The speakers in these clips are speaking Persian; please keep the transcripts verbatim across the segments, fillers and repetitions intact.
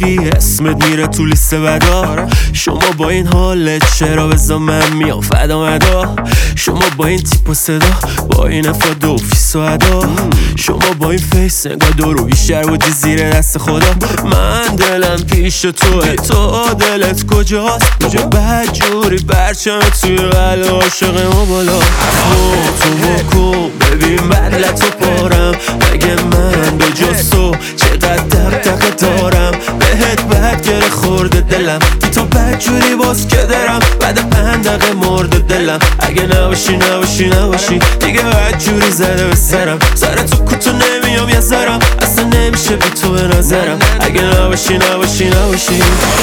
رفیقی اسمت میره تو لیست بدا. شما با این حالت چرا بزا من میام فدا مدا. شما با این تیپ و صدا، با این افاد و فیس و ادا، شما با این فیس انگار دورو بیشتر بودی زیر دست خدا. من دلم پیش توه، تو دلت کجاست؟ بابا بدجوری برچم توی قلب عاشق ما بالا. تو بکن ببین بدلتو پارم، مگه من به جز تو چقدر دق دق دارم. بهت بد گره خورده دلم، بی تو بدجوری باز که درم. بعد پنج دقیقه مرده دلم، اگه نباشی نباشی نباشی دیگه بدجوری زده به سرم. سر تو کوتو نمیام یه ذرم، اصلا نمیشه بی تو به نظرم. اگه نباشی نباشی نباشی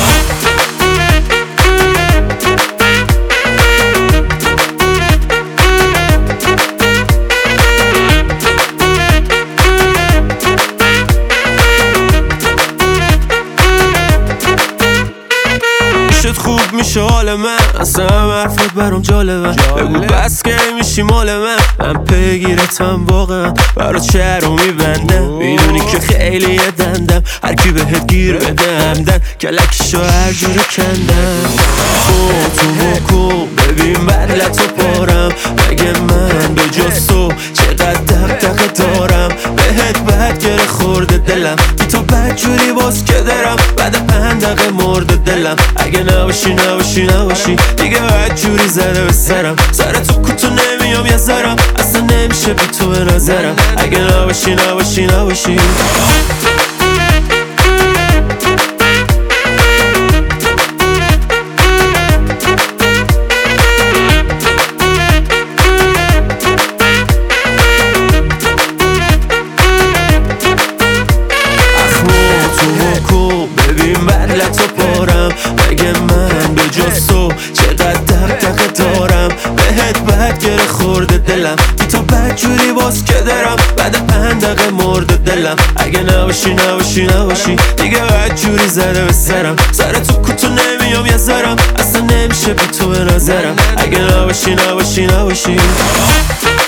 خوب میشه حال من، اصلا هم حرفت برام جالبه. بگو بس که میشی مال من، من پیگیرتم واقعا برات شهر رو میبندم. میدونی که خیلی دندم، هر کی بهت گیر بده همدن کلکشو هر جوری کندم. تو بکن ببین بدلتو پارم، مگه من به جز تو چقدر دق دق دارم. بهت بد گره خورده دلم، بی تو بدجوری باز که درم. بعد پنج دقیقه مرده دلم، اگه نباشی نباشی نباشی دیگه بدجوری زده به سرم. سر تو کوتو نمیام یه ذرم، اصلا نمیشه بی تو به نظرم. اگه نباشی نباشی نباشی بدلتو پارم، مگه من به جز تو چقدر دق دق دارم. بهت بد گره خورده دلم، بی تو بدجوری باز که درم. بعد پنج دقیقه مرده دلم، اگه نباشی نباشی نباشی دیگه بدجوری زده به سرم. سر تو کوتو نمیام یه ذرم، اصلا نمیشه بی تو به نظرم. اگه نباشی نباشی نباشی